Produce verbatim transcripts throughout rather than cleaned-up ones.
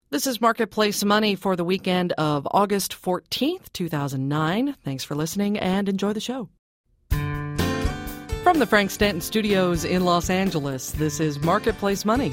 This is Marketplace Money for the weekend of August fourteenth, two thousand nine. Thanks for listening and enjoy the show. From the Frank Stanton Studios in Los Angeles, this is Marketplace Money.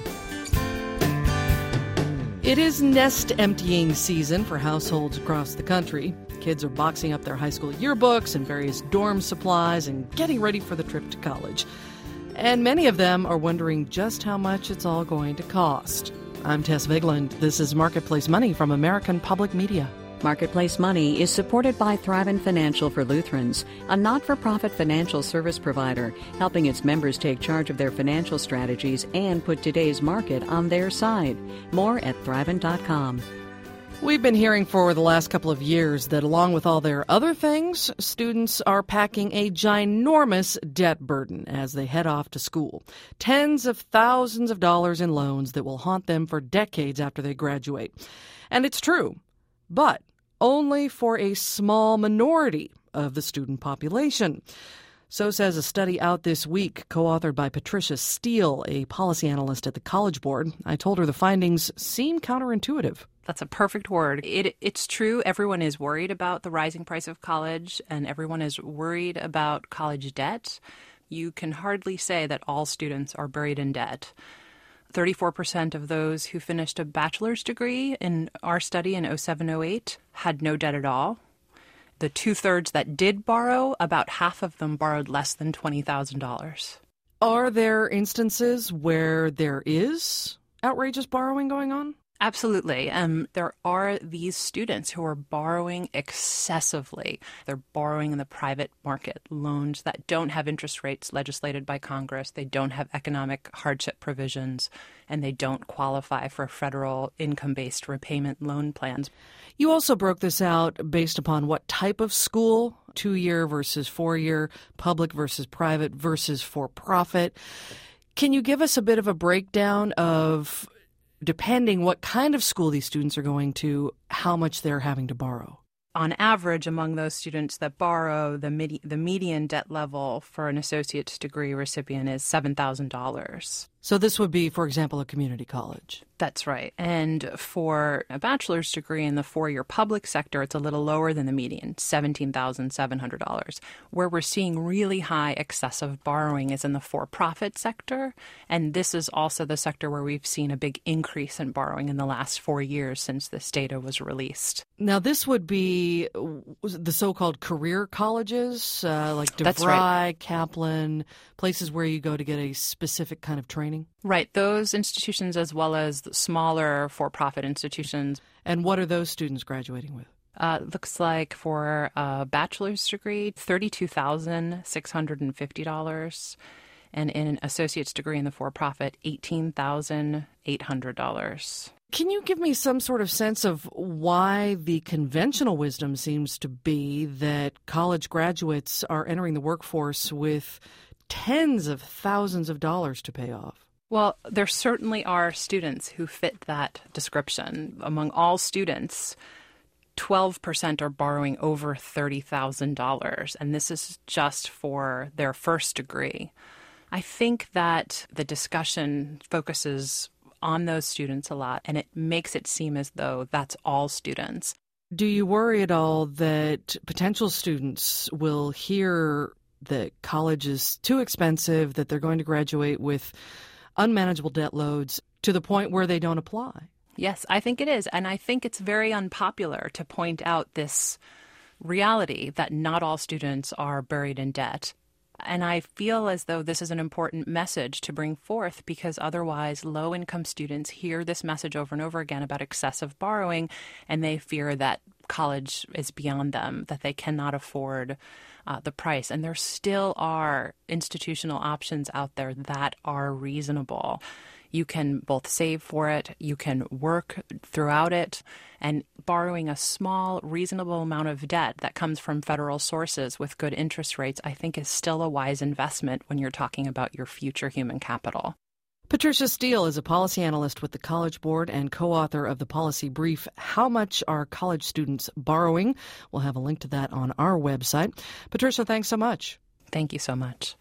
It is nest emptying season for households across the country. Kids are boxing up their high school yearbooks and various dorm supplies and getting ready for the trip to college. And many of them are wondering just how much it's all going to cost. I'm Tess Vigland. This is Marketplace Money from American Public Media. Marketplace Money is supported by Thrivent Financial for Lutherans, a not-for-profit financial service provider, helping its members take charge of their financial strategies and put today's market on their side. More at thrivent dot com. We've been hearing for the last couple of years that along with all their other things, students are packing a ginormous debt burden as they head off to school. Tens of thousands of dollars in loans that will haunt them for decades after they graduate. And it's true, but only for a small minority of the student population. So says a study out this week, co-authored by Patricia Steele, a policy analyst at the College Board. I told her the findings seem counterintuitive. That's a perfect word. It, it's true. Everyone is worried about the rising price of college, and everyone is worried about college debt. You can hardly say that all students are buried in debt. thirty-four percent of those who finished a bachelor's degree in our study in oh seven oh eight had no debt at all. The two-thirds that did borrow, about half of them borrowed less than twenty thousand dollars. Are there instances where there is outrageous borrowing going on? Absolutely. Um, there are these students who are borrowing excessively. They're borrowing in the private market, loans that don't have interest rates legislated by Congress. They don't have economic hardship provisions, and they don't qualify for federal income-based repayment loan plans. You also broke this out based upon what type of school, two-year versus four-year, public versus private versus for-profit. Can you give us a bit of a breakdown of, depending what kind of school these students are going to, how much they're having to borrow? On average, among those students that borrow, the midi- the median debt level for an associate's degree recipient is seven thousand dollars. So this would be, for example, a community college. That's right. And for a bachelor's degree in the four-year public sector, it's a little lower than the median, seventeen thousand seven hundred dollars. Where we're seeing really high excessive borrowing is in the for-profit sector. And this is also the sector where we've seen a big increase in borrowing in the last four years since this data was released. Now, this would be the so-called career colleges, uh, like That's DeVry, right. Kaplan, places where you go to get a specific kind of training? Right. Those institutions as well as the smaller for-profit institutions. And what are those students graduating with? Uh, looks like for a bachelor's degree, thirty-two thousand six hundred fifty dollars. And in an associate's degree in the for-profit, eighteen thousand eight hundred dollars. Can you give me some sort of sense of why the conventional wisdom seems to be that college graduates are entering the workforce with tens of thousands of dollars to pay off? Well, there certainly are students who fit that description. Among all students, twelve percent are borrowing over thirty thousand dollars, and this is just for their first degree. I think that the discussion focuses on those students a lot, and it makes it seem as though that's all students. Do you worry at all that potential students will hear that college is too expensive, that they're going to graduate with unmanageable debt loads to the point where they don't apply? Yes, I think it is. And I think it's very unpopular to point out this reality that not all students are buried in debt. And I feel as though this is an important message to bring forth, because otherwise low-income students hear this message over and over again about excessive borrowing, and they fear that college is beyond them, that they cannot afford uh, the price. And there still are institutional options out there that are reasonable. You can both save for it, you can work throughout it, and borrowing a small, reasonable amount of debt that comes from federal sources with good interest rates, I think is still a wise investment when you're talking about your future human capital. Patricia Steele is a policy analyst with the College Board and co-author of the policy brief, How Much Are College Students Borrowing? We'll have a link to that on our website. Patricia, thanks so much. Thank you so much.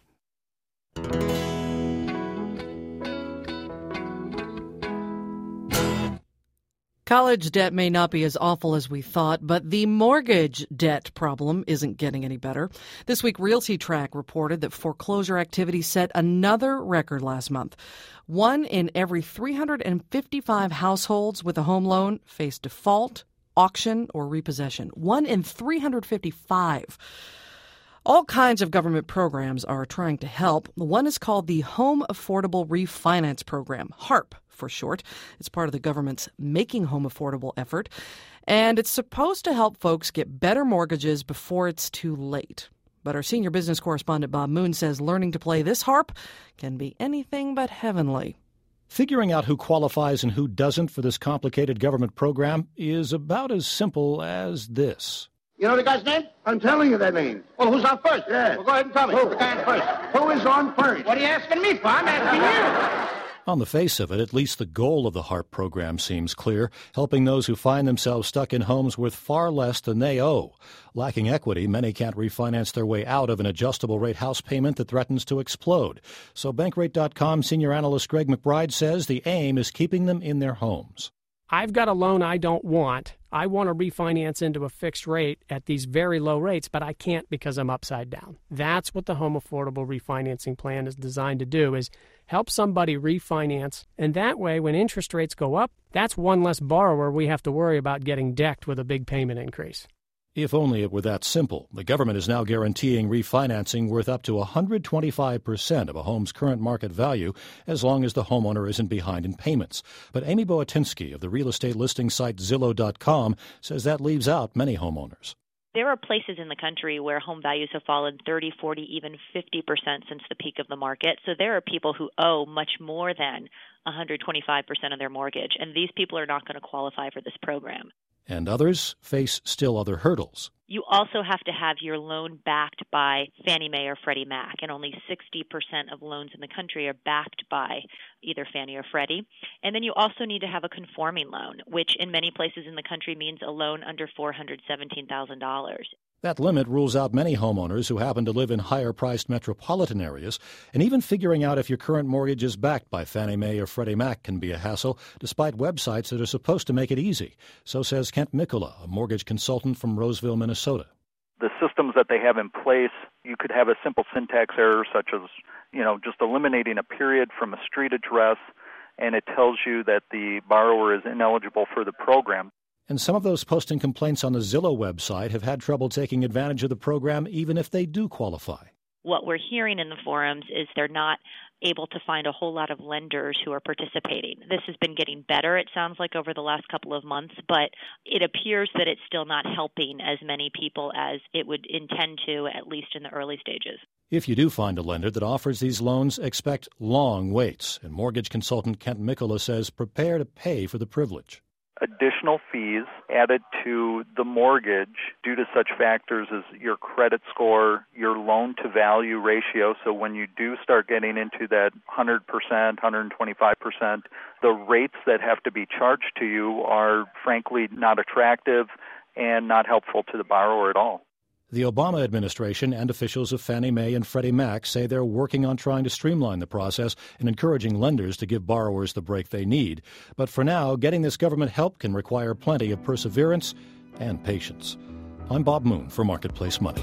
College debt may not be as awful as we thought, but the mortgage debt problem isn't getting any better. This week, RealtyTrack reported that foreclosure activity set another record last month. One in every three hundred fifty-five households with a home loan face default, auction, or repossession. One in three hundred fifty-five. All kinds of government programs are trying to help. One is called the Home Affordable Refinance Program, HARP for short. It's part of the government's Making Home Affordable effort, and it's supposed to help folks get better mortgages before it's too late. But our senior business correspondent Bob Moon says learning to play this harp can be anything but heavenly. Figuring out who qualifies and who doesn't for this complicated government program is about as simple as this. You know the guy's name? I'm telling you that name. Well, who's on first? Yeah. Well, go ahead and tell me. Who's the guy on first? Who is on first? What are you asking me for? I'm asking you. On the face of it, at least the goal of the HARP program seems clear, helping those who find themselves stuck in homes worth far less than they owe. Lacking equity, many can't refinance their way out of an adjustable-rate house payment that threatens to explode. So Bankrate dot com senior analyst Greg McBride says the aim is keeping them in their homes. I've got a loan I don't want. I want to refinance into a fixed rate at these very low rates, but I can't because I'm upside down. That's what the Home Affordable Refinancing Plan is designed to do, is help somebody refinance. And that way, when interest rates go up, that's one less borrower we have to worry about getting decked with a big payment increase. If only it were that simple. The government is now guaranteeing refinancing worth up to one hundred twenty-five percent of a home's current market value as long as the homeowner isn't behind in payments. But Amy Boatinsky of the real estate listing site Zillow dot com says that leaves out many homeowners. There are places in the country where home values have fallen thirty, forty, even fifty percent since the peak of the market. So there are people who owe much more than one hundred twenty-five percent of their mortgage, and these people are not going to qualify for this program. And others face still other hurdles. You also have to have your loan backed by Fannie Mae or Freddie Mac, and only sixty percent of loans in the country are backed by either Fannie or Freddie. And then you also need to have a conforming loan, which in many places in the country means a loan under four hundred seventeen thousand dollars. That limit rules out many homeowners who happen to live in higher-priced metropolitan areas, and even figuring out if your current mortgage is backed by Fannie Mae or Freddie Mac can be a hassle, despite websites that are supposed to make it easy. So says Kent Mikula, a mortgage consultant from Roseville, Minnesota. The systems that they have in place, you could have a simple syntax error such as, you know, just eliminating a period from a street address, and it tells you that the borrower is ineligible for the program. And some of those posting complaints on the Zillow website have had trouble taking advantage of the program even if they do qualify. What we're hearing in the forums is they're not able to find a whole lot of lenders who are participating. This has been getting better, it sounds like, over the last couple of months, but it appears that it's still not helping as many people as it would intend to, at least in the early stages. If you do find a lender that offers these loans, expect long waits. And mortgage consultant Kent Mikula says prepare to pay for the privilege. Additional fees added to the mortgage due to such factors as your credit score, your loan-to-value ratio. So when you do start getting into that one hundred percent, one hundred twenty-five percent, the rates that have to be charged to you are frankly not attractive and not helpful to the borrower at all. The Obama administration and officials of Fannie Mae and Freddie Mac say they're working on trying to streamline the process and encouraging lenders to give borrowers the break they need. But for now, getting this government help can require plenty of perseverance and patience. I'm Bob Moon for Marketplace Money.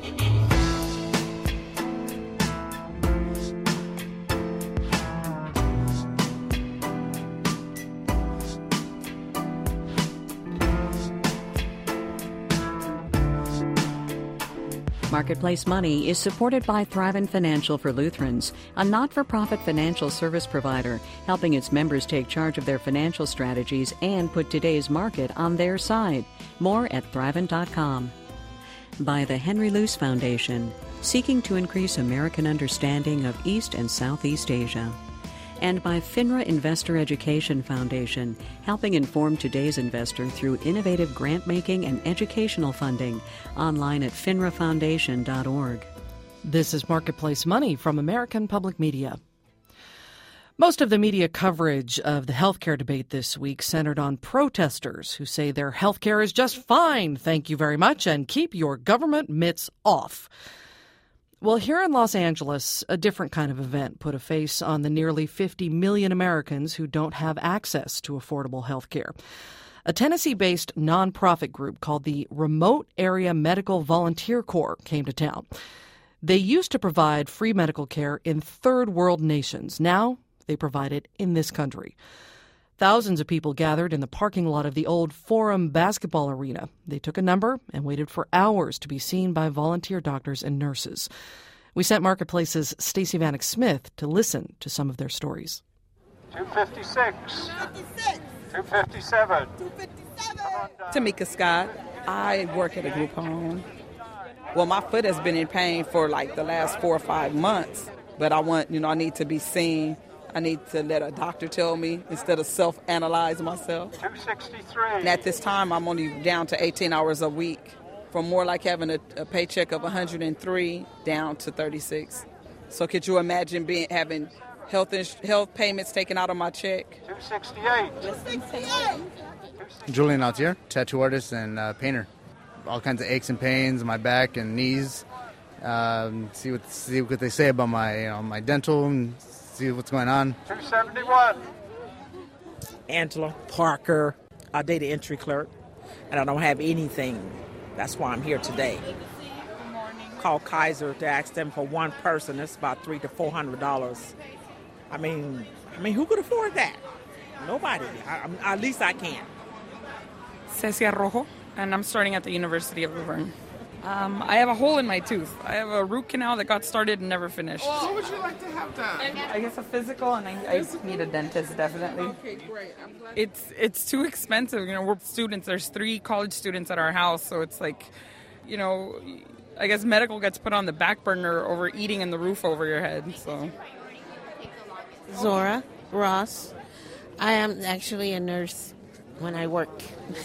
Marketplace Money is supported by Thrivent Financial for Lutherans, a not-for-profit financial service provider, helping its members take charge of their financial strategies and put today's market on their side. More at Thrivent dot com. By the Henry Luce Foundation, seeking to increase American understanding of East and Southeast Asia. And by FINRA Investor Education Foundation, helping inform today's investor through innovative grant-making and educational funding. Online at finra foundation dot org. This is Marketplace Money from American Public Media. Most of the media coverage of the healthcare debate this week centered on protesters who say their healthcare is just fine, thank you very much, and keep your government mitts off. Well, here in Los Angeles, a different kind of event put a face on the nearly fifty million Americans who don't have access to affordable health care. A Tennessee-based nonprofit group called the Remote Area Medical Volunteer Corps came to town. They used to provide free medical care in third world nations. Now they provide it in this country. Thousands of people gathered in the parking lot of the old Forum basketball arena. They took a number and waited for hours to be seen by volunteer doctors and nurses. We sent Marketplace's Stacey Vanek Smith to listen to some of their stories. two fifty-six. two fifty-seven. Tamika Scott. I work at a group home. Well, my foot has been in pain for like the last four or five months, but I want, you know, I need to be seen. I need to let a doctor tell me instead of self-analyze myself. two sixty-three. And at this time, I'm only down to eighteen hours a week, from more like having a, a paycheck of one hundred three down to thirty-six. So could you imagine being having health ins- health payments taken out of my check? two sixty-eight. two sixty-eight. Julian Altier, tattoo artist and uh, painter. All kinds of aches and pains in my back and knees. Um, see what see what they say about my you know, my dental and see what's going on. two seventy-one. Angela Parker, a data entry clerk, and I don't have anything. That's why I'm here today. Call Kaiser to ask them for one person. It's about three to four hundred dollars. I mean, I mean, who could afford that? Nobody. I, I, at least I can. Cecia Rojo, and I'm starting at the University of Laverne. Um, I have a hole in my tooth. I have a root canal that got started and never finished. What would you like to have done? I guess a physical, and I, I need a dentist, definitely. Okay, great. I'm glad. It's it's too expensive. You know, we're students. There's three college students at our house, so it's like, you know, I guess medical gets put on the back burner over eating and the roof over your head. So. Zora Ross. I am actually a nurse when I work.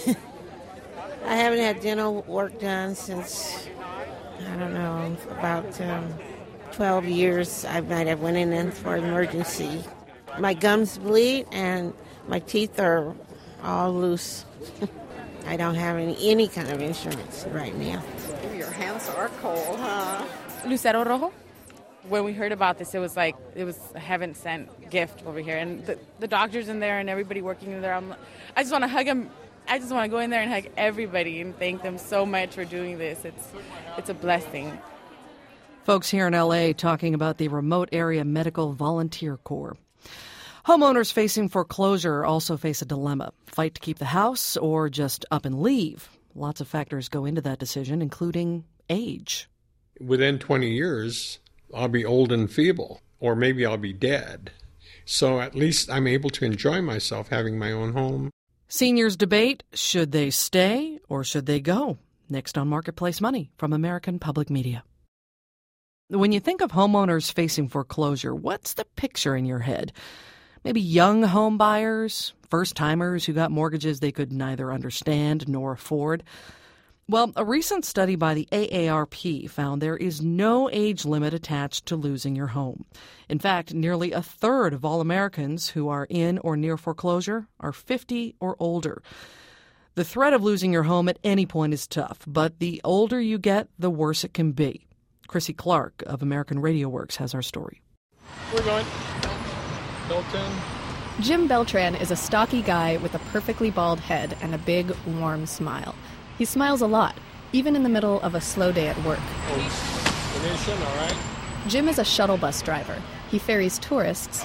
I haven't had dental work done since, I don't know, about um, twelve years. I might have went in for an emergency. My gums bleed and my teeth are all loose. I don't have any, any kind of insurance right now. Your hands are cold, huh? Lucero Rojo. When we heard about this, it was like, it was a heaven sent gift over here. And the, the doctors in there and everybody working in there, I'm, I just want to hug them. I just want to go in there and hug everybody and thank them so much for doing this. It's it's a blessing. Folks here in L A talking about the Remote Area Medical Volunteer Corps. Homeowners facing foreclosure also face a dilemma. Fight to keep the house or just up and leave. Lots of factors go into that decision, including age. Within twenty years, I'll be old and feeble, or maybe I'll be dead. So at least I'm able to enjoy myself having my own home. Seniors debate, should they stay or should they go? Next on Marketplace Money from American Public Media. When you think of homeowners facing foreclosure, what's the picture in your head? Maybe young home buyers, first-timers who got mortgages they could neither understand nor afford. Well, a recent study by the A A R P found there is no age limit attached to losing your home. In fact, nearly a third of all Americans who are in or near foreclosure are fifty or older. The threat of losing your home at any point is tough, but the older you get, the worse it can be. Chrissy Clark of American Radio Works has our story. We're going. Beltran. Jim Beltran is a stocky guy with a perfectly bald head and a big, warm smile. He smiles a lot, even in the middle of a slow day at work. Oh, Venetian, all right. Jim is a shuttle bus driver. He ferries tourists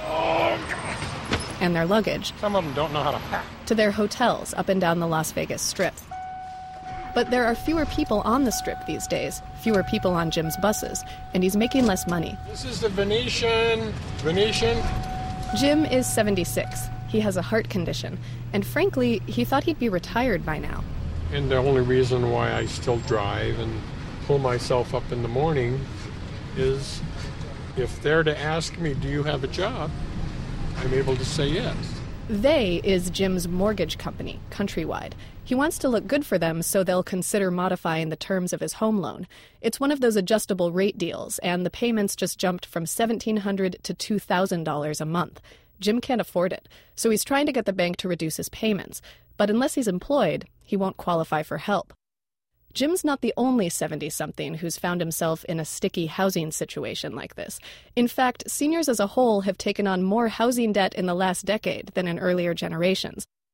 and their luggage. Some of them don't know how to pack. To their hotels up and down the Las Vegas Strip. But there are fewer people on the Strip these days, fewer people on Jim's buses, and he's making less money. This is the Venetian. Venetian. Jim is seventy-six. He has a heart condition, and frankly, he thought he'd be retired by now. And the only reason why I still drive and pull myself up in the morning is if they're to ask me, do you have a job? I'm able to say yes. They is Jim's mortgage company, Countrywide. He wants to look good for them, so they'll consider modifying the terms of his home loan. It's one of those adjustable rate deals, and the payments just jumped from seventeen hundred dollars to two thousand dollars a month. Jim can't afford it, so he's trying to get the bank to reduce his payments. But unless he's employed, he won't qualify for help. Jim's not the only seventy-something who's found himself in a sticky housing situation like this. In fact, seniors as a whole have taken on more housing debt in the last decade than in earlier generations.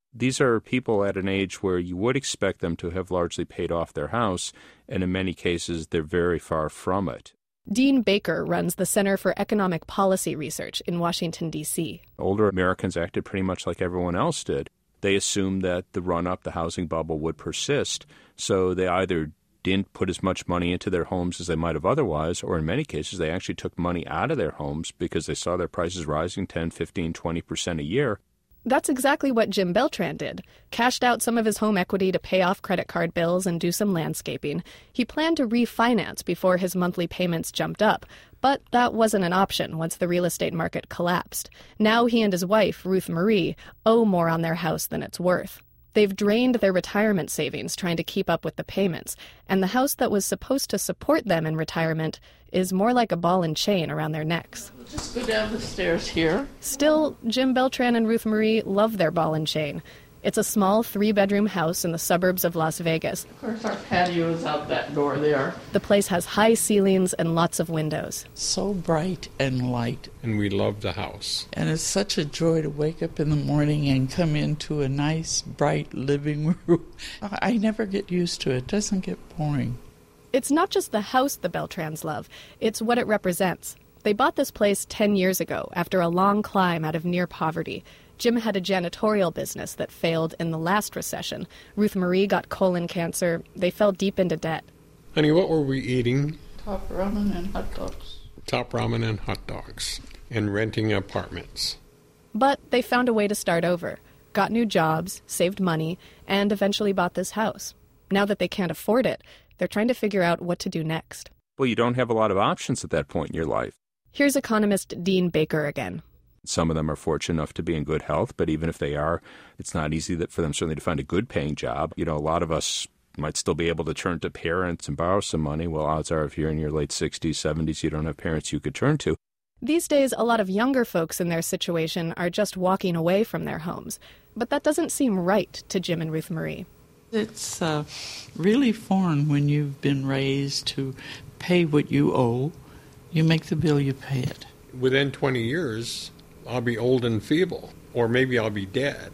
These are people at an age where you would expect them to have largely paid off their house, and in many cases they're very far from it. Dean Baker runs the Center for Economic Policy Research in Washington, D C Older Americans acted pretty much like everyone else did. They assumed that the run-up, the housing bubble, would persist, so they either didn't put as much money into their homes as they might have otherwise, or in many cases they actually took money out of their homes because they saw their prices rising ten, fifteen, twenty percent a year. That's exactly what Jim Beltran did. Cashed out some of his home equity to pay off credit card bills and do some landscaping. He planned to refinance before his monthly payments jumped up, but that wasn't an option once the real estate market collapsed. Now he and his wife, Ruth Marie, owe more on their house than it's worth. They've drained their retirement savings trying to keep up with the payments, and the house that was supposed to support them in retirement is more like a ball and chain around their necks. Just go down the stairs here. Still, Jim Beltran and Ruth Marie love their ball and chain. It's a small three-bedroom house in the suburbs of Las Vegas. Of course, our patio is out that door there. The place has high ceilings and lots of windows. So bright and light. And we love the house. And it's such a joy to wake up in the morning and come into a nice, bright living room. I never get used to it. It doesn't get boring. It's not just the house the Beltrans love. It's what it represents. They bought this place ten years ago after a long climb out of near poverty. Jim had a janitorial business that failed in the last recession. Ruth Marie got colon cancer. They fell deep into debt. Honey, what were we eating? Top ramen and hot dogs. Top ramen and hot dogs. And renting apartments. But they found a way to start over. Got new jobs, saved money, and eventually bought this house. Now that they can't afford it, they're trying to figure out what to do next. Well, you don't have a lot of options at that point in your life. Here's economist Dean Baker again. Some of them are fortunate enough to be in good health, but even if they are, it's not easy that for them certainly to find a good-paying job. You know, a lot of us might still be able to turn to parents and borrow some money. Well, odds are if you're in your late sixties, seventies, you don't have parents you could turn to. These days, a lot of younger folks in their situation are just walking away from their homes. But that doesn't seem right to Jim and Ruth Marie. It's uh, really foreign when you've been raised to pay what you owe. You make the bill, you pay it. Within twenty years, I'll be old and feeble, or maybe I'll be dead.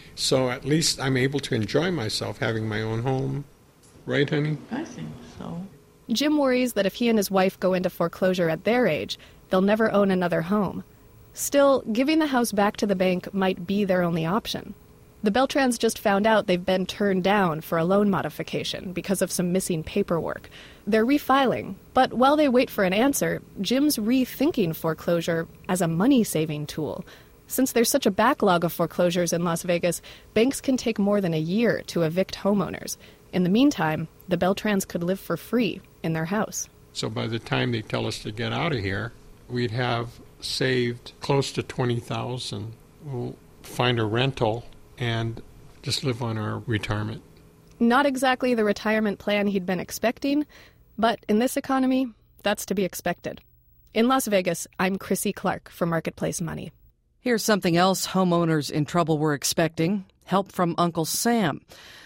So at least I'm able to enjoy myself having my own home. Right, honey? I think so. Jim worries that if he and his wife go into foreclosure at their age, they'll never own another home. Still, giving the house back to the bank might be their only option. The Beltrans just found out they've been turned down for a loan modification because of some missing paperwork. They're refiling, but while they wait for an answer, Jim's rethinking foreclosure as a money-saving tool. Since there's such a backlog of foreclosures in Las Vegas, banks can take more than a year to evict homeowners. In the meantime, the Beltrans could live for free in their house. So by the time they tell us to get out of here, we'd have saved close to twenty thousand dollars. We'll find a rental and just live on our retirement. Not exactly the retirement plan he'd been expecting, but in this economy, that's to be expected. In Las Vegas, I'm Chrissy Clark for Marketplace Money. Here's something else homeowners in trouble were expecting: help from Uncle Sam.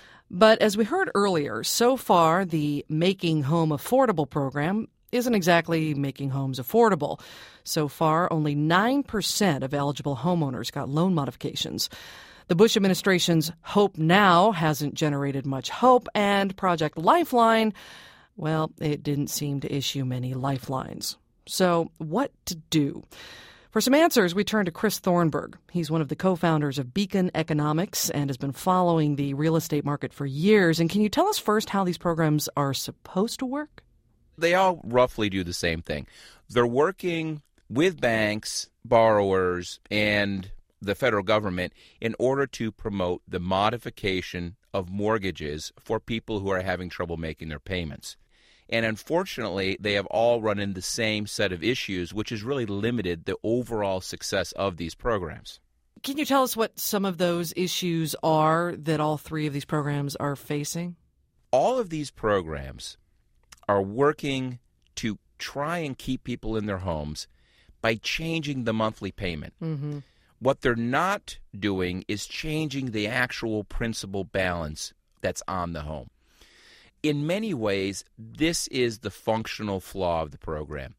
But as we heard earlier, so far the Making Home Affordable program isn't exactly making homes affordable. So far, only nine percent of eligible homeowners got loan modifications. The Bush administration's Hope Now hasn't generated much hope, and Project Lifeline, well, it didn't seem to issue many lifelines. So what to do? For some answers, we turn to Chris Thornburg. He's one of the co-founders of Beacon Economics and has been following the real estate market for years. And can you tell us first how these programs are supposed to work? They all roughly do the same thing. They're working with banks, borrowers, and the federal government in order to promote the modification of mortgages for people who are having trouble making their payments. And unfortunately, they have all run into the same set of issues, which has really limited the overall success of these programs. Can you tell us what some of those issues are that all three of these programs are facing? All of these programs are working to try and keep people in their homes by changing the monthly payment. Mm-hmm. What they're not doing is changing the actual principal balance that's on the home. In many ways, this is the functional flaw of the program.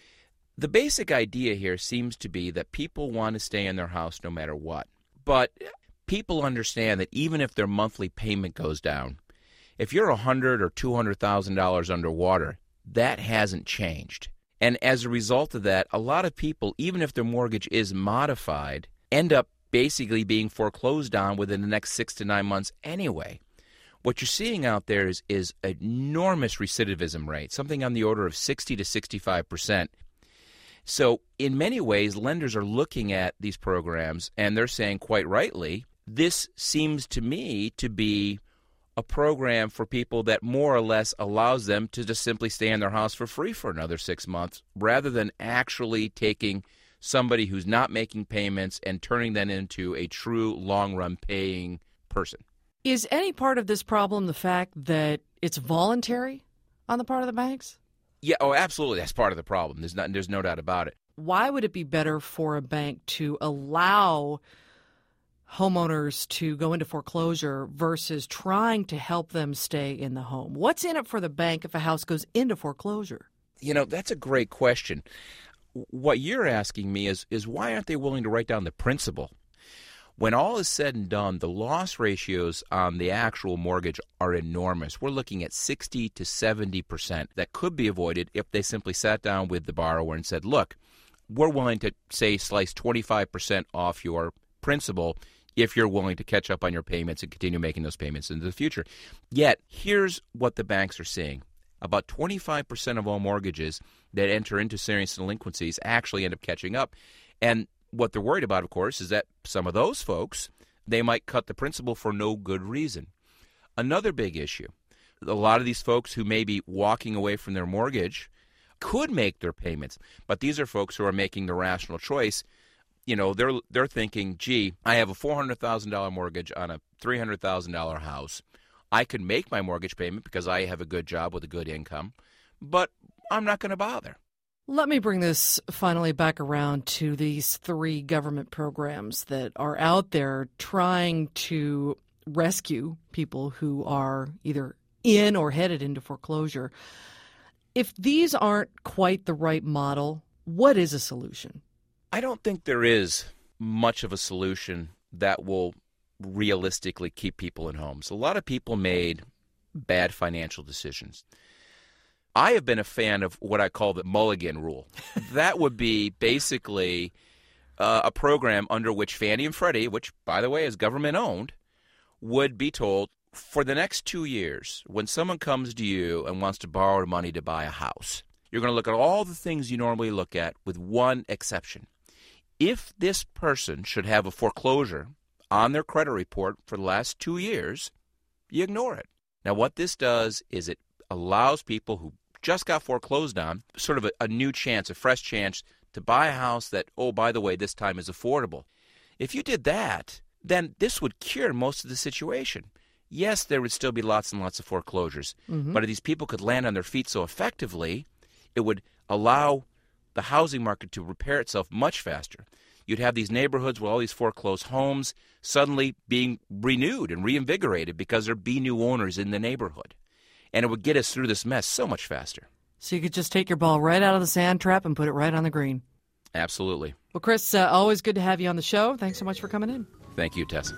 The basic idea here seems to be that people want to stay in their house no matter what. But people understand that even if their monthly payment goes down, if you're one hundred thousand dollars or two hundred thousand dollars underwater, that hasn't changed. And as a result of that, a lot of people, even if their mortgage is modified, end up basically being foreclosed on within the next six to nine months anyway. What you're seeing out there is, is an enormous recidivism rate, something on the order of sixty to sixty-five percent. So in many ways, lenders are looking at these programs and they're saying quite rightly, this seems to me to be a program for people that more or less allows them to just simply stay in their house for free for another six months rather than actually taking somebody who's not making payments and turning them into a true long-run paying person. Is any part of this problem the fact that it's voluntary on the part of the banks? Yeah, oh, absolutely. That's part of the problem. There's not, there's no doubt about it. Why would it be better for a bank to allow homeowners to go into foreclosure versus trying to help them stay in the home? What's in it for the bank if a house goes into foreclosure? You know, that's a great question. What you're asking me is, is why aren't they willing to write down the principal? When all is said and done, the loss ratios on the actual mortgage are enormous. We're looking at sixty to seventy percent that could be avoided if they simply sat down with the borrower and said, look, we're willing to, say, slice twenty-five percent off your principal if you're willing to catch up on your payments and continue making those payments into the future. Yet, here's what the banks are seeing. About twenty-five percent of all mortgages that enter into serious delinquencies actually end up catching up. And what they're worried about, of course, is that some of those folks, they might cut the principal for no good reason. Another big issue, a lot of these folks who may be walking away from their mortgage could make their payments, but these are folks who are making the rational choice. You know, they're they're thinking, gee, I have a four hundred thousand dollars mortgage on a three hundred thousand dollars house. I could make my mortgage payment because I have a good job with a good income, but I'm not going to bother. Let me bring this finally back around to these three government programs that are out there trying to rescue people who are either in or headed into foreclosure. If these aren't quite the right model, what is a solution? I don't think there is much of a solution that will realistically keep people in homes. A lot of people made bad financial decisions. I have been a fan of what I call the Mulligan rule. That would be basically uh, a program under which Fannie and Freddie, which, by the way, is government-owned, would be told, for the next two years, when someone comes to you and wants to borrow money to buy a house, you're going to look at all the things you normally look at with one exception. If this person should have a foreclosure on their credit report for the last two years, you ignore it. Now, what this does is it allows people who just got foreclosed on sort of a, a new chance, a fresh chance to buy a house that, oh, by the way, this time is affordable. If you did that, then this would cure most of the situation. Yes, there would still be lots and lots of foreclosures, mm-hmm. but if these people could land on their feet so effectively, it would allow the housing market to repair itself much faster. You'd have these neighborhoods with all these foreclosed homes suddenly being renewed and reinvigorated because there'd be new owners in the neighborhood. And it would get us through this mess so much faster. So you could just take your ball right out of the sand trap and put it right on the green. Absolutely. Well, Chris, uh, always good to have you on the show. Thanks so much for coming in. Thank you, Tess.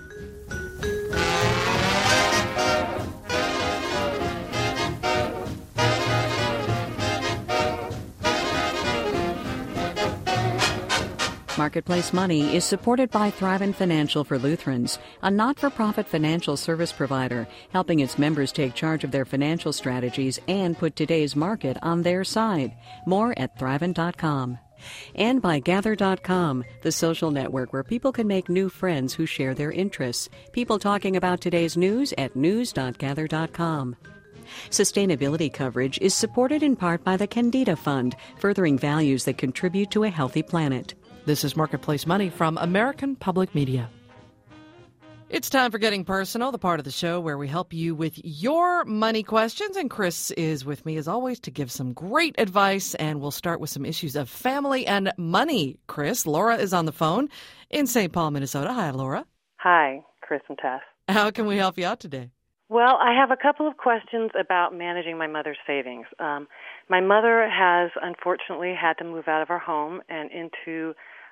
Marketplace Money is supported by Thrivent Financial for Lutherans, a not-for-profit financial service provider, helping its members take charge of their financial strategies and put today's market on their side. More at thrivent dot com. And by Gather dot com, the social network where people can make new friends who share their interests. People talking about today's news at news dot gather dot com. Sustainability coverage is supported in part by the Candida Fund, furthering values that contribute to a healthy planet. This is Marketplace Money from American Public Media. It's time for Getting Personal, the part of the show where we help you with your money questions. And Chris is with me, as always, to give some great advice. And we'll start with some issues of family and money. Chris, Laura is on the phone in Saint Paul, Minnesota. Hi, Laura. Hi, Chris and Tess. How can we help you out today? Well, I have a couple of questions about managing my mother's savings. Um, my mother has, unfortunately, had to move out of our home and into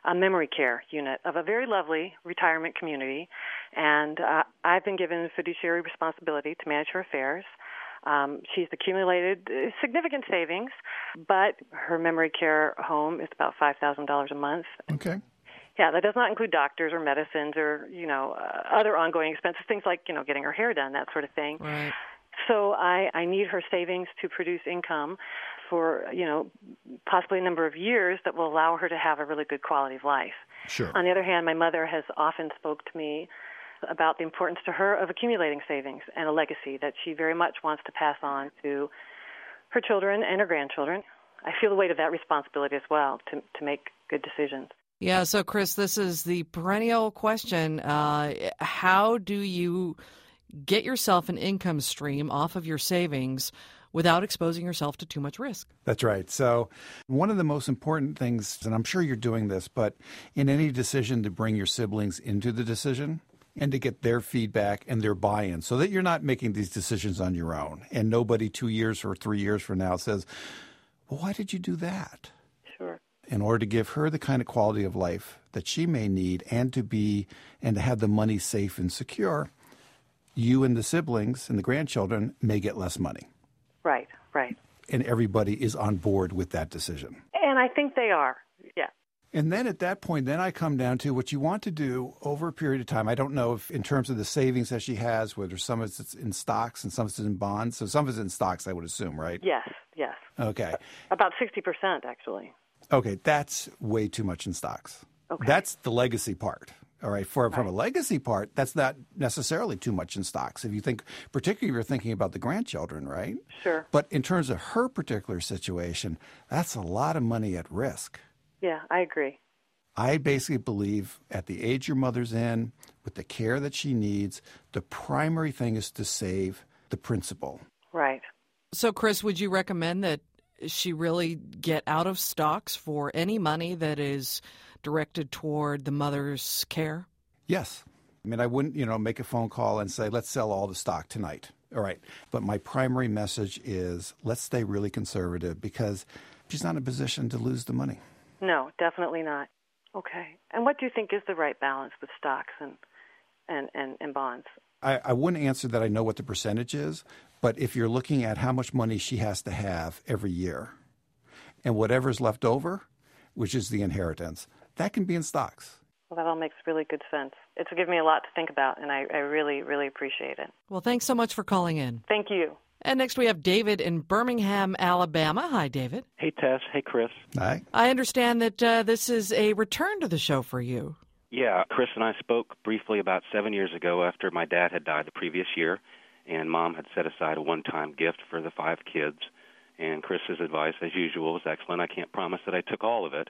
a memory care unit of a very lovely retirement community, and uh, I've been given fiduciary responsibility to manage her affairs. Um, she's accumulated significant savings, but her memory care home is about five thousand dollars a month. Okay. Yeah, that does not include doctors or medicines or, you know, uh, other ongoing expenses, things like, you know, getting her hair done, that sort of thing. Right. So I, I need her savings to produce income for, you know, possibly a number of years that will allow her to have a really good quality of life. Sure. On the other hand, my mother has often spoke to me about the importance to her of accumulating savings and a legacy that she very much wants to pass on to her children and her grandchildren. I feel the weight of that responsibility as well to to make good decisions. Yeah, so Chris, this is the perennial question. Uh, how do you get yourself an income stream off of your savings without exposing yourself to too much risk? That's right. So one of the most important things, and I'm sure you're doing this, but in any decision to bring your siblings into the decision and to get their feedback and their buy-in so that you're not making these decisions on your own and nobody two years or three years from now says, well, why did you do that? Sure. In order to give her the kind of quality of life that she may need and to be and to have the money safe and secure, you and the siblings and the grandchildren may get less money. Right, right. And everybody is on board with that decision. And I think they are, yeah. And then at that point, then I come down to what you want to do over a period of time. I don't know if in terms of the savings that she has, whether some of it's in stocks and some of it's in bonds. So some of it's in stocks, I would assume, right? Yes, yes. Okay. About sixty percent, actually. Okay, that's way too much in stocks. Okay. That's the legacy part. All right. For, right. From a legacy part, that's not necessarily too much in stocks. If you think, particularly if you're thinking about the grandchildren, right? Sure. But in terms of her particular situation, that's a lot of money at risk. Yeah, I agree. I basically believe at the age your mother's in, with the care that she needs, the primary thing is to save the principal. Right. So, Chris, would you recommend that she really get out of stocks for any money that is directed toward the mother's care? Yes. I mean, I wouldn't, you know, make a phone call and say, let's sell all the stock tonight. All right. But my primary message is let's stay really conservative because she's not in a position to lose the money. No, definitely not. Okay. And what do you think is the right balance with stocks and and, and, and bonds? I, I wouldn't answer that I know what the percentage is, but if you're looking at how much money she has to have every year and whatever's left over, which is the inheritance, that can be in stocks. Well, that all makes really good sense. It's given me a lot to think about, and I, I really, really appreciate it. Well, thanks so much for calling in. Thank you. And next we have David in Birmingham, Alabama. Hi, David. Hey, Tess. Hey, Chris. Hi. I understand that uh, this is a return to the show for you. Yeah, Chris and I spoke briefly about seven years ago after my dad had died the previous year, and Mom had set aside a one-time gift for the five kids. And Chris's advice, as usual, was excellent. I can't promise that I took all of it.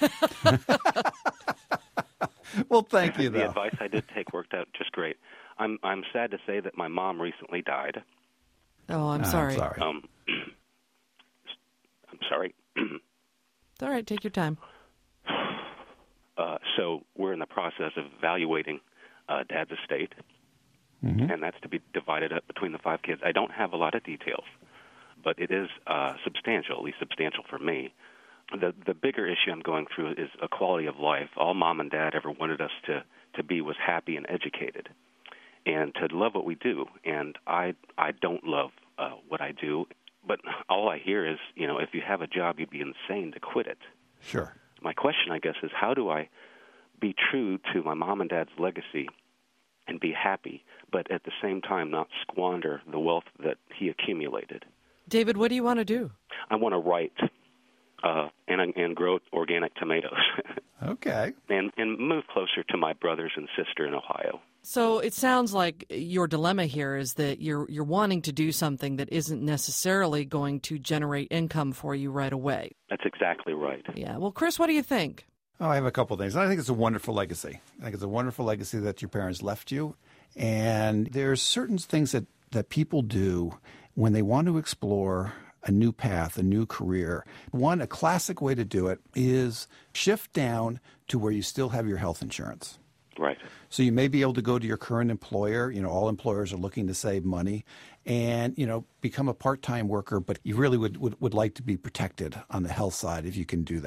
Well, thank you, the though. The advice I did take worked out just great. I'm I'm sad to say that my mom recently died. Oh, I'm sorry. I'm sorry. Um, I'm sorry. It's all right. Take your time. Uh, so we're in the process of evaluating uh, Dad's estate, mm-hmm. and that's to be divided up between the five kids. I don't have a lot of details, but it is uh, substantial, at least substantial for me. The the bigger issue I'm going through is a quality of life. All Mom and Dad ever wanted us to, to be was happy and educated, and to love what we do. And I I don't love uh, what I do, but all I hear is, you know, if you have a job, you'd be insane to quit it. Sure. My question, I guess, is how do I be true to my mom and dad's legacy and be happy, but at the same time not squander the wealth that he accumulated? David, what do you want to do? I want to write uh, and, and grow organic tomatoes. Okay. And, and move closer to my brothers and sister in Ohio. So it sounds like your dilemma here is that you're you're wanting to do something that isn't necessarily going to generate income for you right away. That's exactly right. Yeah. Well, Chris, what do you think? Oh, I have a couple of things. I think it's a wonderful legacy. I think it's a wonderful legacy that your parents left you. And there's certain things that, that people do when they want to explore a new path, a new career. One, a classic way to do it is shift down to where you still have your health insurance. Right. So you may be able to go to your current employer. You know, all employers are looking to save money and, you know, become a part-time worker, but you really would, would, would like to be protected on the health side if you can do that.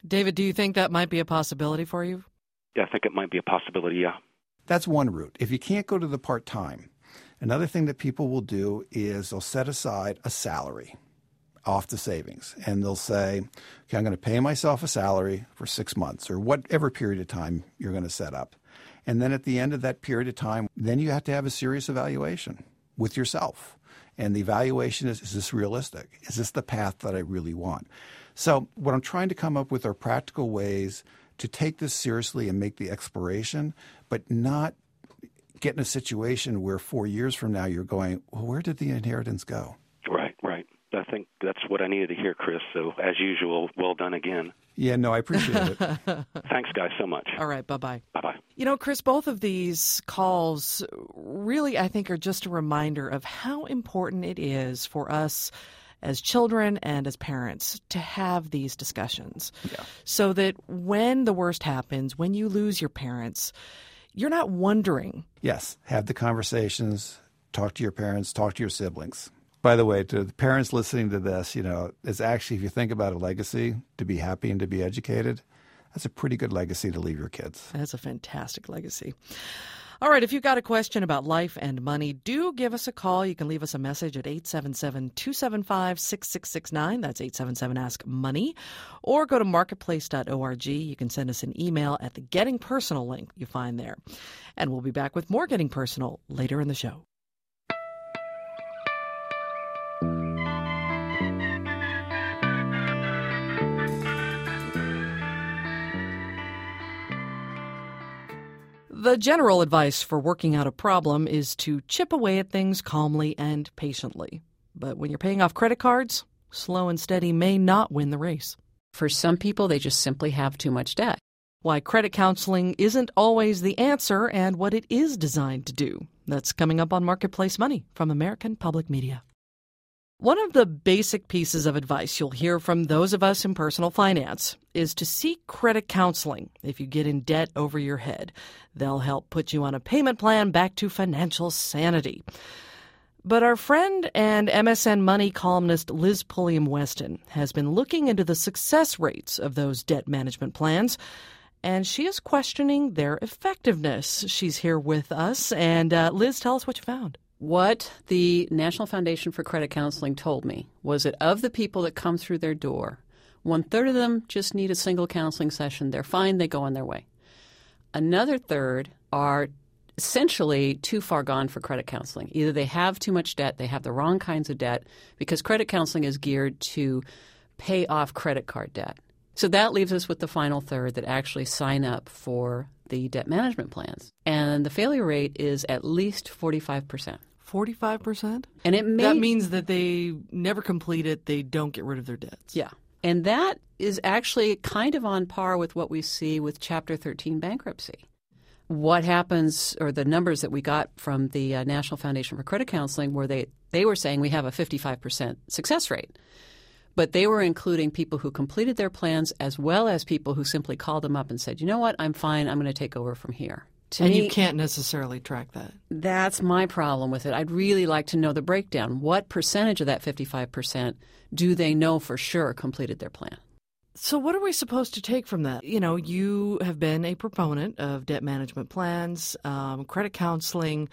David, do you think that might be a possibility for you? Yeah, I think it might be a possibility, yeah. That's one route. If you can't go to the part-time, another thing that people will do is they'll set aside a salary off the savings. And they'll say, okay, I'm going to pay myself a salary for six months or whatever period of time you're going to set up. And then at the end of that period of time, then you have to have a serious evaluation with yourself. And the evaluation is, is this realistic? Is this the path that I really want? So what I'm trying to come up with are practical ways to take this seriously and make the exploration, but not get in a situation where four years from now you're going, well, where did the inheritance go? Right, right. I think that's what I needed to hear, Chris. So as usual, well done again. Yeah, no, I appreciate it. Thanks, guys, so much. All right, bye-bye. Bye-bye. You know, Chris, both of these calls really, I think, are just a reminder of how important it is for us as children and as parents to have these discussions. Yeah. So that when the worst happens, when you lose your parents, you're not wondering. Yes, have the conversations, talk to your parents, talk to your siblings. By the way, to the parents listening to this, you know, it's actually, if you think about a legacy, to be happy and to be educated, that's a pretty good legacy to leave your kids. That's a fantastic legacy. All right, if you've got a question about life and money, do give us a call. You can leave us a message at eight seven seven, two seven five, six six six nine. That's eight seven seven, ask money. Or go to marketplace dot org. You can send us an email at the Getting Personal link you find there. And we'll be back with more Getting Personal later in the show. The general advice for working out a problem is to chip away at things calmly and patiently. But when you're paying off credit cards, slow and steady may not win the race. For some people, they just simply have too much debt. Why credit counseling isn't always the answer and what it is designed to do. That's coming up on Marketplace Money from American Public Media. One of the basic pieces of advice you'll hear from those of us in personal finance is to seek credit counseling if you get in debt over your head. They'll help put you on a payment plan back to financial sanity. But our friend and M S N Money columnist Liz Pulliam-Weston has been looking into the success rates of those debt management plans, and she is questioning their effectiveness. She's here with us. And uh, Liz, tell us what you found. What the National Foundation for Credit Counseling told me was that of the people that come through their door, one-third of them just need a single counseling session. They're fine. They go on their way. Another third are essentially too far gone for credit counseling. Either they have too much debt, they have the wrong kinds of debt, because credit counseling is geared to pay off credit card debt. So that leaves us with the final third that actually sign up for the debt management plans. And the failure rate is at least forty-five percent. forty-five percent? And it may, that means that they never complete it, they don't get rid of their debts. Yeah. And that is actually kind of on par with what we see with Chapter thirteen bankruptcy. What happens, or the numbers that we got from the uh, National Foundation for Credit Counseling, where they, they were saying we have a fifty-five percent success rate. But they were including people who completed their plans as well as people who simply called them up and said, you know what, I'm fine, I'm going to take over from here. To and me, you can't necessarily track that. That's my problem with it. I'd really like to know the breakdown. What percentage of that fifty-five percent do they know for sure completed their plan? So what are we supposed to take from that? You know, you have been a proponent of debt management plans, um, credit counseling.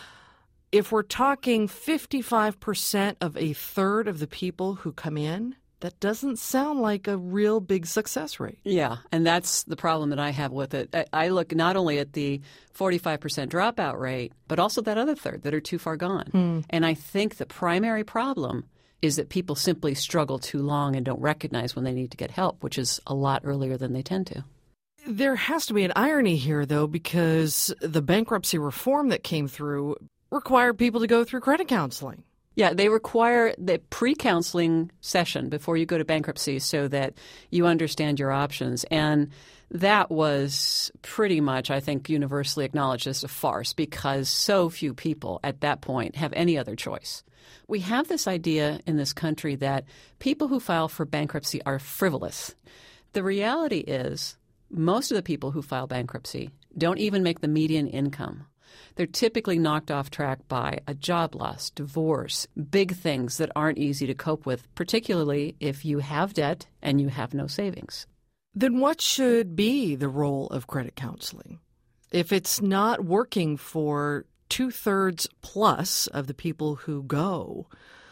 If we're talking fifty-five percent of a third of the people who come in, that doesn't sound like a real big success rate. Yeah, and that's the problem that I have with it. I, I look not only at the forty-five percent dropout rate, but also that other third that are too far gone. Hmm. And I think the primary problem is that people simply struggle too long and don't recognize when they need to get help, which is a lot earlier than they tend to. There has to be an irony here, though, because the bankruptcy reform that came through required people to go through credit counseling. Yeah, they require the pre-counseling session before you go to bankruptcy so that you understand your options. And that was pretty much, I think, universally acknowledged as a farce because so few people at that point have any other choice. We have this idea in this country that people who file for bankruptcy are frivolous. The reality is most of the people who file bankruptcy don't even make the median income. They're typically knocked off track by a job loss, divorce, big things that aren't easy to cope with, particularly if you have debt and you have no savings. Then what should be the role of credit counseling? If it's not working for two-thirds plus of the people who go,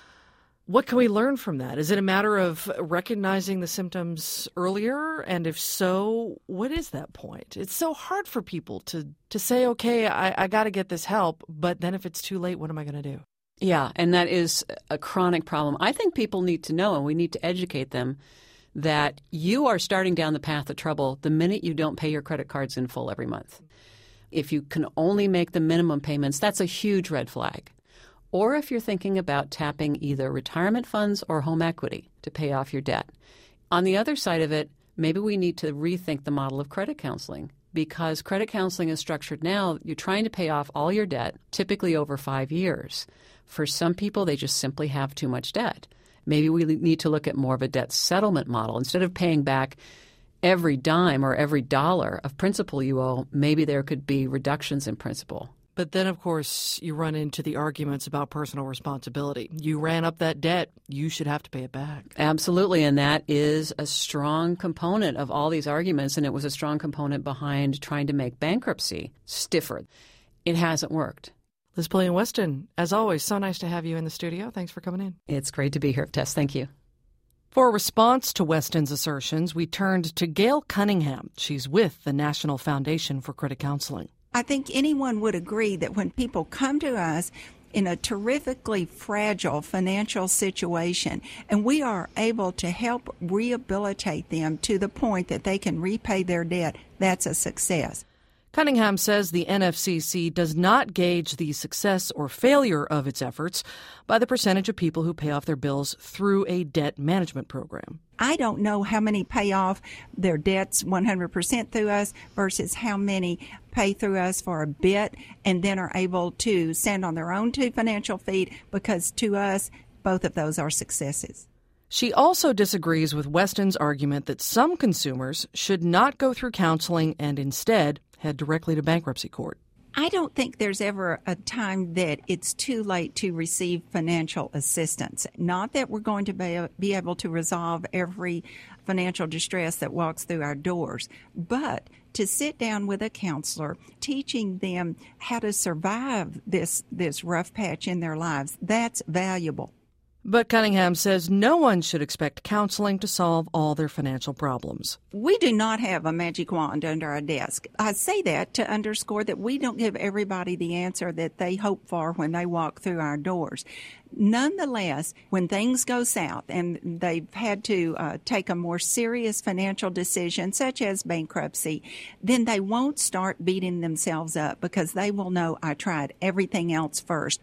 what can we learn from that? Is it a matter of recognizing the symptoms earlier? And if so, what is that point? It's so hard for people to, to say, okay, I, I got to get this help, but then if it's too late, what am I going to do? Yeah, and that is a chronic problem. I think people need to know, and we need to educate them, that you are starting down the path of trouble the minute you don't pay your credit cards in full every month. If you can only make the minimum payments, that's a huge red flag. Or if you're thinking about tapping either retirement funds or home equity to pay off your debt. On the other side of it, maybe we need to rethink the model of credit counseling, because credit counseling is structured now, you're trying to pay off all your debt, typically over five years. For some people, they just simply have too much debt. Maybe we need to look at more of a debt settlement model. Instead of paying back every dime or every dollar of principal you owe, maybe there could be reductions in principal. But then, of course, you run into the arguments about personal responsibility. You ran up that debt. You should have to pay it back. Absolutely, and that is a strong component of all these arguments, and it was a strong component behind trying to make bankruptcy stiffer. It hasn't worked. Liz Pulliam Weston, as always, so nice to have you in the studio. Thanks for coming in. It's great to be here, Tess. Thank you. For a response to Weston's assertions, we turned to Gail Cunningham. She's with the National Foundation for Credit Counseling. I think anyone would agree that when people come to us in a terrifically fragile financial situation and we are able to help rehabilitate them to the point that they can repay their debt, that's a success. Cunningham says the N F C C does not gauge the success or failure of its efforts by the percentage of people who pay off their bills through a debt management program. I don't know how many pay off their debts one hundred percent through us versus how many pay through us for a bit and then are able to stand on their own two financial feet, because to us, both of those are successes. She also disagrees with Weston's argument that some consumers should not go through counseling and instead head directly to bankruptcy court. I don't think there's ever a time that it's too late to receive financial assistance. Not that we're going to be, be able to resolve every financial distress that walks through our doors, but to sit down with a counselor, teaching them how to survive this, this rough patch in their lives, that's valuable. But Cunningham says no one should expect counseling to solve all their financial problems. We do not have a magic wand under our desk. I say that to underscore that we don't give everybody the answer that they hope for when they walk through our doors. Nonetheless, when things go south and they've had to uh, take a more serious financial decision, such as bankruptcy, then they won't start beating themselves up because they will know I tried everything else first.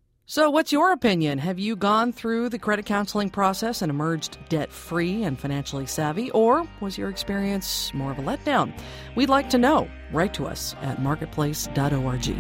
So what's your opinion? Have you gone through the credit counseling process and emerged debt-free and financially savvy, or was your experience more of a letdown? We'd like to know. Write to us at marketplace dot org.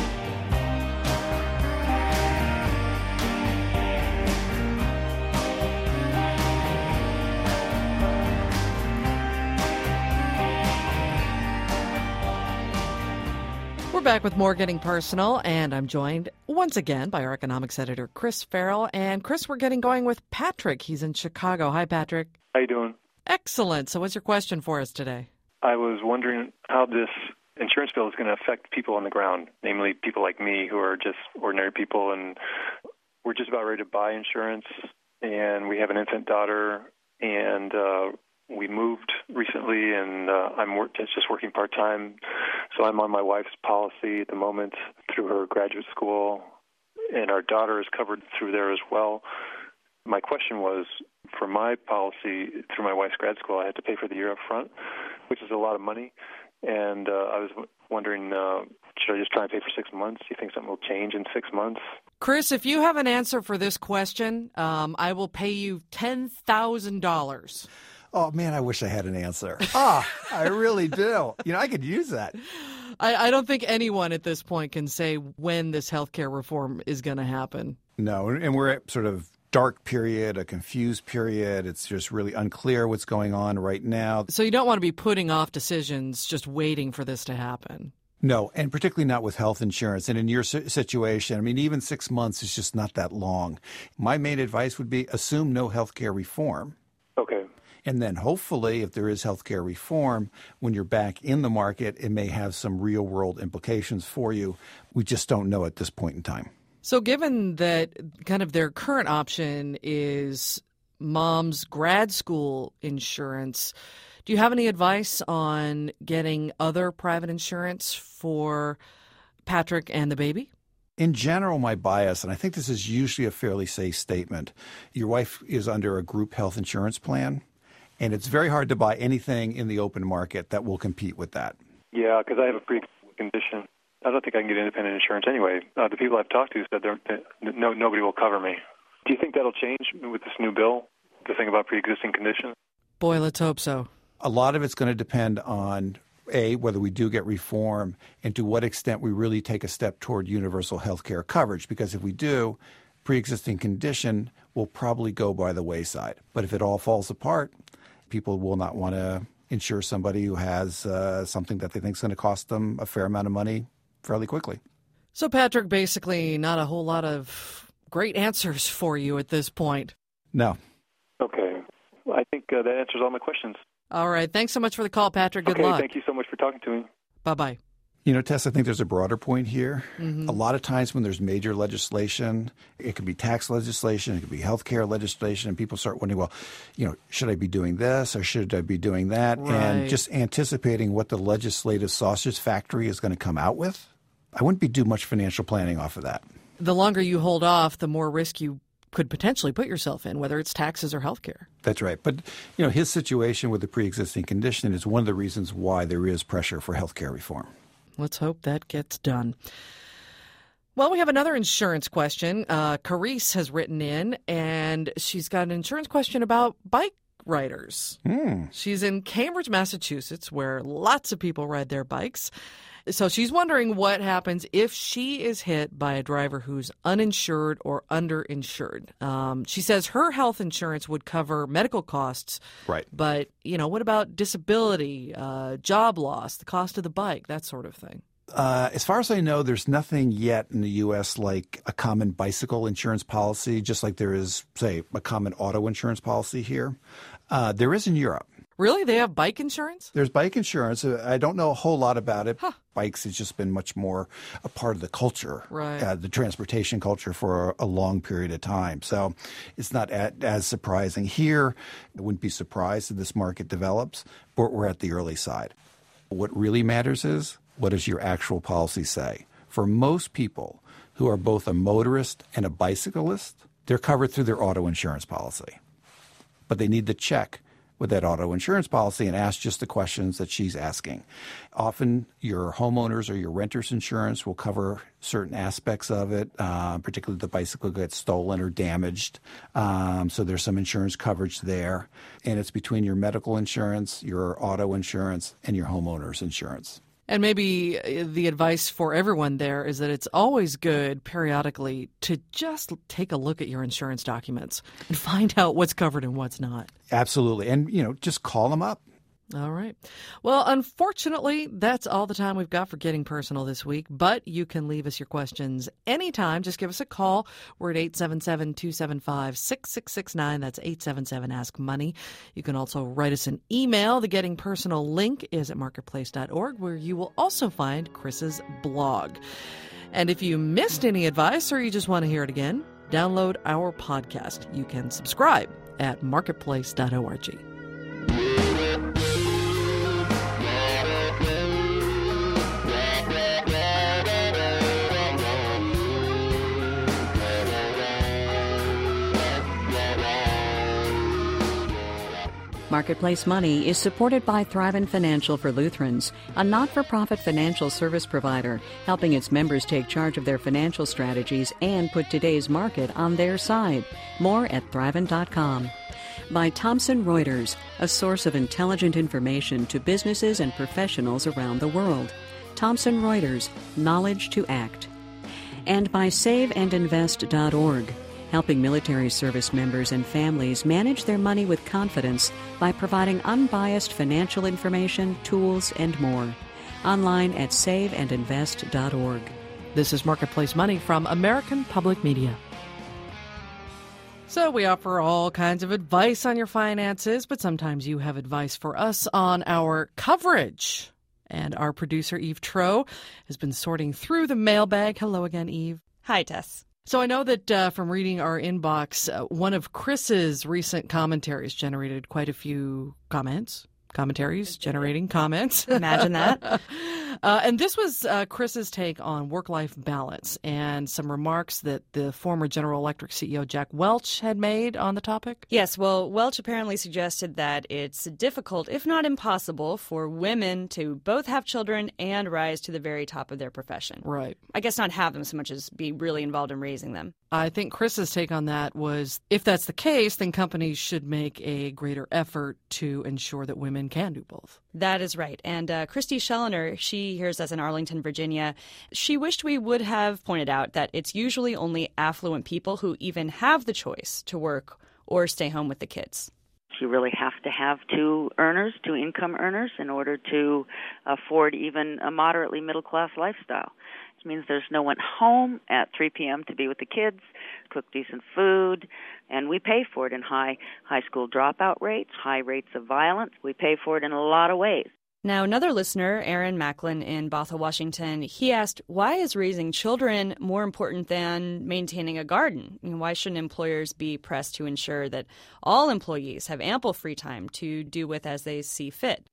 We're back with more Getting Personal, and I'm joined once again by our economics editor, Chris Farrell. And Chris, we're getting going with Patrick. He's in Chicago. Hi, Patrick. How you doing? Excellent. So what's your question for us today? I was wondering how this insurance bill is going to affect people on the ground, namely people like me who are just ordinary people, and we're just about ready to buy insurance, and we have an infant daughter, and uh, we moved recently, and uh, I'm work- just working part-time, so I'm on my wife's policy at the moment through her graduate school, and our daughter is covered through there as well. My question was, for my policy through my wife's grad school, I had to pay for the year up front, which is a lot of money, and uh, I was w- wondering, uh, should I just try and pay for six months? Do you think something will change in six months? Chris, if you have an answer for this question, um, I will pay you ten thousand dollars. Oh, man, I wish I had an answer. Ah, I really do. You know, I could use that. I, I don't think anyone at this point can say when this health care reform is going to happen. No, and we're at sort of dark period, a confused period. It's just really unclear what's going on right now. So you don't want to be putting off decisions just waiting for this to happen. No, and particularly not with health insurance. And in your situation, I mean, even six months is just not that long. My main advice would be assume no health care reform. Okay. And then hopefully, if there is healthcare reform, when you're back in the market, it may have some real-world implications for you. We just don't know at this point in time. So given that kind of their current option is mom's grad school insurance, do you have any advice on getting other private insurance for Patrick and the baby? In general, my bias, and I think this is usually a fairly safe statement, your wife is under a group health insurance plan, and it's very hard to buy anything in the open market that will compete with that. Yeah, because I have a pre-existing condition. I don't think I can get independent insurance anyway. Uh, the people I've talked to said that no, nobody will cover me. Do you think that'll change with this new bill, the thing about pre-existing conditions? Boy, let's hope so. A lot of it's going to depend on, A, whether we do get reform and to what extent we really take a step toward universal health care coverage. Because if we do, pre-existing condition will probably go by the wayside. But if it all falls apart, people will not want to insure somebody who has uh, something that they think is going to cost them a fair amount of money fairly quickly. So, Patrick, basically not a whole lot of great answers for you at this point. No. Okay. Well, I think uh, that answers all my questions. All right. Thanks so much for the call, Patrick. Good okay, luck. Thank you so much for talking to me. Bye-bye. You know, Tess, I think there's a broader point here. Mm-hmm. A lot of times when there's major legislation, it could be tax legislation, it could be healthcare legislation, and people start wondering, well, you know, should I be doing this or should I be doing that? Right. And just anticipating what the legislative sausage factory is going to come out with, I wouldn't be do much financial planning off of that. The longer you hold off, the more risk you could potentially put yourself in, whether it's taxes or healthcare. That's right. But, you know, his situation with the pre-existing condition is one of the reasons why there is pressure for healthcare reform. Let's hope that gets done. Well, we have another insurance question. Uh, Carice has written in, and she's got an insurance question about bike riders. Mm. She's in Cambridge, Massachusetts, where lots of people ride their bikes. So she's wondering what happens if she is hit by a driver who's uninsured or underinsured. Um, she says her health insurance would cover medical costs. Right. But, you know, what about disability, uh, job loss, the cost of the bike, that sort of thing? Uh, as far as I know, there's nothing yet in the U S like a common bicycle insurance policy, just like there is, say, a common auto insurance policy here. Uh, there is in Europe. Really? They have bike insurance? There's bike insurance. I don't know a whole lot about it. Huh. Bikes has just been much more a part of the culture, right. uh, the transportation culture for a, a long period of time. So it's not at, as surprising here. I wouldn't be surprised if this market develops, but we're at the early side. What really matters is, what does your actual policy say? For most people who are both a motorist and a bicyclist, they're covered through their auto insurance policy. But they need to check with that auto insurance policy and ask just the questions that she's asking. Often your homeowners or your renter's insurance will cover certain aspects of it, uh, particularly if the bicycle gets stolen or damaged. Um, so there's some insurance coverage there. And it's between your medical insurance, your auto insurance, and your homeowner's insurance. And maybe the advice for everyone there is that it's always good periodically to just take a look at your insurance documents and find out what's covered and what's not. Absolutely. And, you know, just call them up. All right. Well, unfortunately, that's all the time we've got for Getting Personal this week, but you can leave us your questions anytime. Just give us a call. We're at eight seven seven, two seven five, six six six nine. That's eight seven seven, ask money. You can also write us an email. The Getting Personal link is at marketplace dot org, where you will also find Chris's blog. And if you missed any advice or you just want to hear it again, download our podcast. You can subscribe at marketplace dot org. Marketplace Money is supported by Thrivent Financial for Lutherans, a not-for-profit financial service provider, helping its members take charge of their financial strategies and put today's market on their side. More at thrivent dot com. By Thomson Reuters, a source of intelligent information to businesses and professionals around the world. Thomson Reuters, knowledge to act. And by save and invest dot org, helping military service members and families manage their money with confidence by providing unbiased financial information, tools, and more. Online at save and invest dot org. This is Marketplace Money from American Public Media. So we offer all kinds of advice on your finances, but sometimes you have advice for us on our coverage. And our producer, Eve Troe, has been sorting through the mailbag. Hello again, Eve. Hi, Tess. So I know that uh, from reading our inbox, uh, one of Chris's recent commentaries generated quite a few comments. Commentaries generating comments. Imagine that. uh, and this was uh, Chris's take on work-life balance and some remarks that the former General Electric C E O Jack Welch had made on the topic. Yes, well, Welch apparently suggested that it's difficult, if not impossible, for women to both have children and rise to the very top of their profession. Right. I guess not have them so much as be really involved in raising them. I think Chris's take on that was, if that's the case, then companies should make a greater effort to ensure that women can do both. That is right. And uh, Christy Schellner, she hears us in Arlington, Virginia. She wished we would have pointed out that it's usually only affluent people who even have the choice to work or stay home with the kids. You really have to have two earners, two income earners, in order to afford even a moderately middle-class lifestyle. It means there's no one home at three p.m. to be with the kids, cook decent food, and we pay for it in high high school dropout rates, high rates of violence. We pay for it in a lot of ways. Now, another listener, Aaron Macklin in Bothell, Washington, he asked, why is raising children more important than maintaining a garden? And why shouldn't employers be pressed to ensure that all employees have ample free time to do with as they see fit?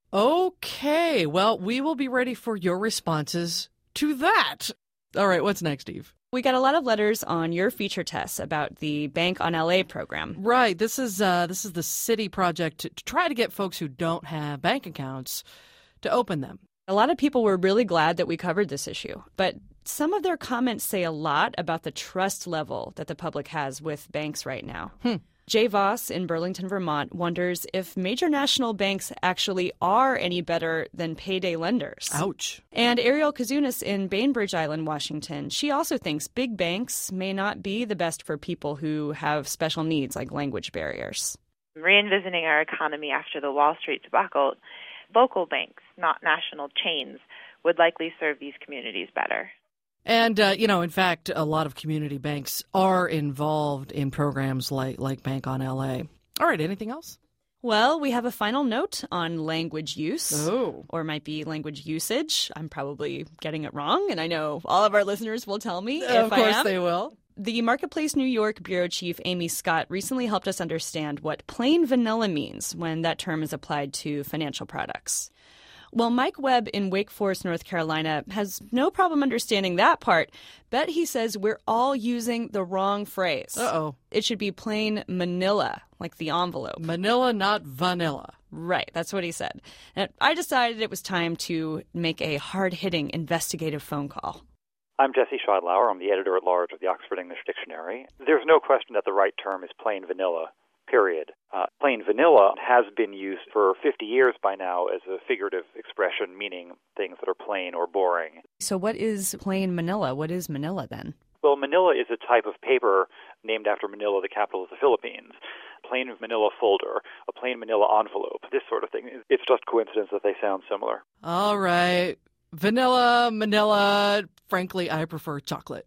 Okay, well, we will be ready for your responses to that. All right, what's next, Eve? We got a lot of letters on your feature tests about the Bank on L A program. Right. This is uh, this is the city project to, to try to get folks who don't have bank accounts to open them. A lot of people were really glad that we covered this issue, but some of their comments say a lot about the trust level that the public has with banks right now. Hmm. Jay Voss in Burlington, Vermont, wonders if major national banks actually are any better than payday lenders. Ouch. And Ariel Kazunas in Bainbridge Island, Washington, she also thinks big banks may not be the best for people who have special needs like language barriers. Re-envisioning our economy after the Wall Street debacle, local banks, not national chains, would likely serve these communities better. And, uh, you know, in fact, a lot of community banks are involved in programs like, like Bank on L A. All right, anything else? Well, we have a final note on language use, oh. or it might be language usage. I'm probably getting it wrong, and I know all of our listeners will tell me if I am. Of course they will. The Marketplace New York Bureau Chief Amy Scott recently helped us understand what plain vanilla means when that term is applied to financial products. Well, Mike Webb in Wake Forest, North Carolina, has no problem understanding that part, but he says we're all using the wrong phrase. Uh-oh. It should be plain manila, like the envelope. Manila, not vanilla. Right, that's what he said. And I decided it was time to make a hard-hitting investigative phone call. I'm Jesse Scheidlauer. I'm the editor-at-large of the Oxford English Dictionary. There's no question that the right term is plain vanilla. Period. Uh, plain vanilla has been used for fifty years by now as a figurative expression meaning things that are plain or boring. So what is plain manila? What is manila then? Well, manila is a type of paper named after Manila, the capital of the Philippines. Plain manila folder, a plain manila envelope, this sort of thing. It's just coincidence that they sound similar. All right. Vanilla, manila, frankly, I prefer chocolate.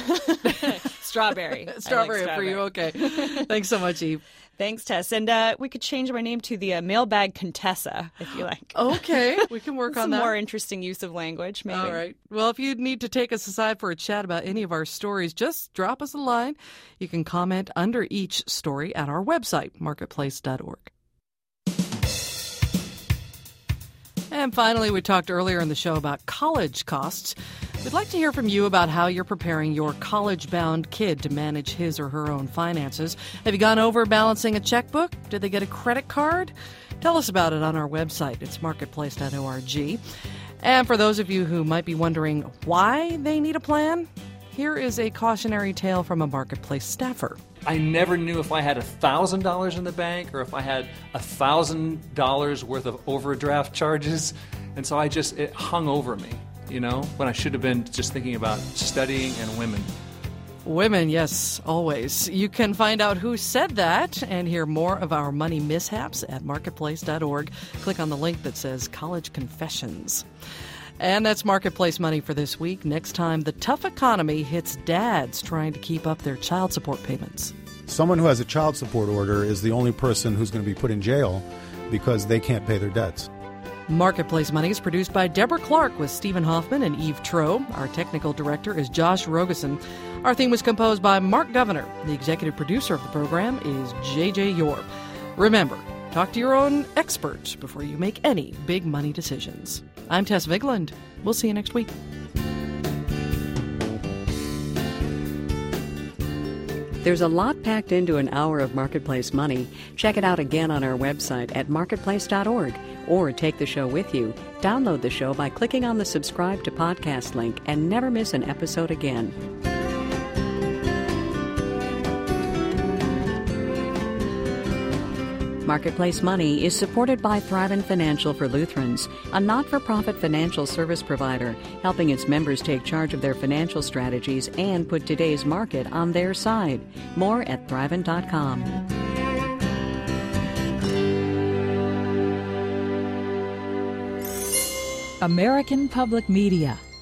Strawberry. Strawberry like for you. Okay. Thanks so much, Eve. Thanks, Tess. And uh, we could change my name to the uh, Mailbag Contessa, if you like. Okay. We can work on Some that. Some more interesting use of language, maybe. All right. Well, if you need to take us aside for a chat about any of our stories, just drop us a line. You can comment under each story at our website, marketplace dot org. And finally, we talked earlier in the show about college costs. We'd like to hear from you about how you're preparing your college-bound kid to manage his or her own finances. Have you gone over balancing a checkbook? Did they get a credit card? Tell us about it on our website. It's marketplace dot org. And for those of you who might be wondering why they need a plan, here is a cautionary tale from a Marketplace staffer. I never knew if I had one thousand dollars in the bank or if I had one thousand dollars worth of overdraft charges. And so I just, it hung over me, you know, when I should have been just thinking about studying and women. Women, yes, always. You can find out who said that and hear more of our money mishaps at marketplace dot org. Click on the link that says College Confessions. And that's Marketplace Money for this week. Next time, the tough economy hits dads trying to keep up their child support payments. Someone who has a child support order is the only person who's going to be put in jail because they can't pay their debts. Marketplace Money is produced by Deborah Clark with Stephen Hoffman and Eve Troe. Our technical director is Josh Rogeson. Our theme was composed by Mark Governor. The executive producer of the program is J J Yor. Remember, talk to your own expert before you make any big money decisions. I'm Tess Vigland. We'll see you next week. There's a lot packed into an hour of Marketplace Money. Check it out again on our website at marketplace dot org, or take the show with you. Download the show by clicking on the subscribe to podcast link and never miss an episode again. Marketplace Money is supported by Thrivent Financial for Lutherans, a not-for-profit financial service provider helping its members take charge of their financial strategies and put today's market on their side. More at thrivent dot com. American Public Media